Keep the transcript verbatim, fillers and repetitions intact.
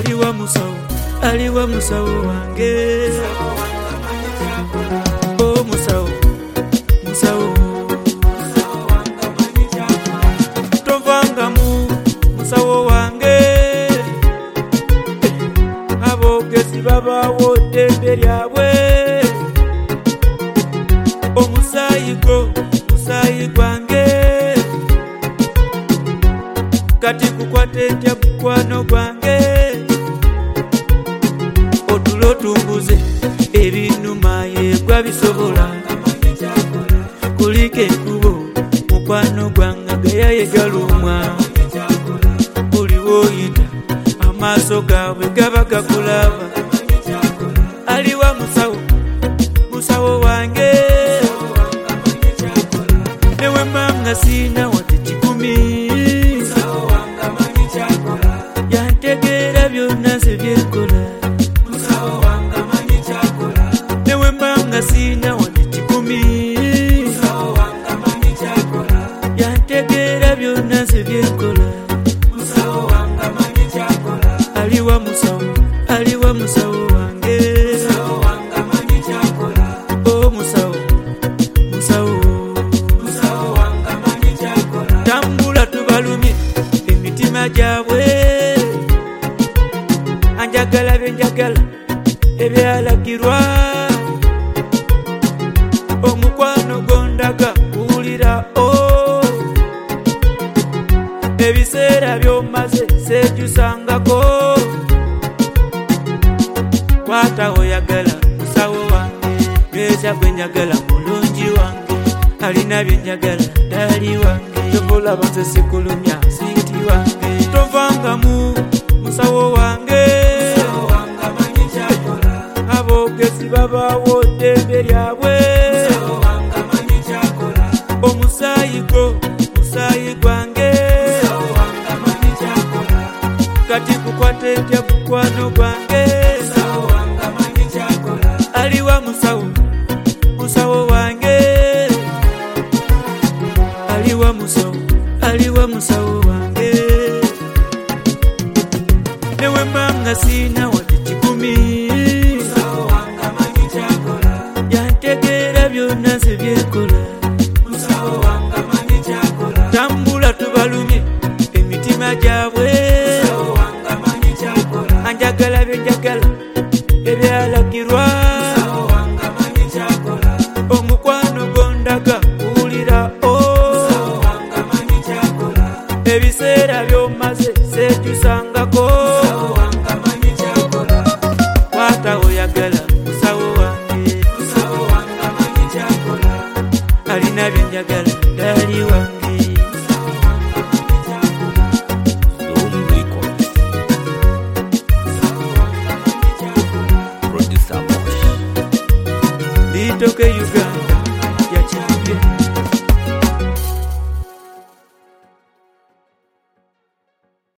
aliwa musawo aliwa musawo wange oh musawo musawo tovangamu musawo wange abogezi babawo ddembe lyabwe omusayi gwo musayi gwange kati kukwate ntya mukwano gwange otulo tumbuze ebinuma yegwa bisobola kulika enkubo mukwano gwange geyayegalumwa buli woyita amaaso gaabwe gaba gakulaba aliwa musawo musawo wange newe manga sina wate kikumi yantegeera byonna ze byekola newe manga sina wate kikumi yantegeera byonna ze byekola aliwa musawo aliwa musawo wange oh musawo musawo tambula tubalumye emitima gyabwe anjagala byenjagala ebyalagirwa omukwano gondaga kuwulira o ebiseera byomaze sejusangako kwata oyagala musawo wange beza gwenjagala mulungi wange alina byenjagala dali wange tobulaba nze sikulumya siti wange tovangamu musawo wange abogezi babawo ddembe lyabwe omusayi gwo musayi gwange kati kukwate ntya mukwano gwange aliwa musawo musawo wange aliwa musawo aliwa musawo wange newe manga sina wate kikumi yantegeera byonna ze byekola tambula tubalumye emitima gyabwe anjagala byenjagala ebyalagirwa omukwano gondaga kuwulira o ebiseera byomaze sejusangako kwata oyagala musawo wange alina byenjagala dali wange Producer Bosch Litoke Uganda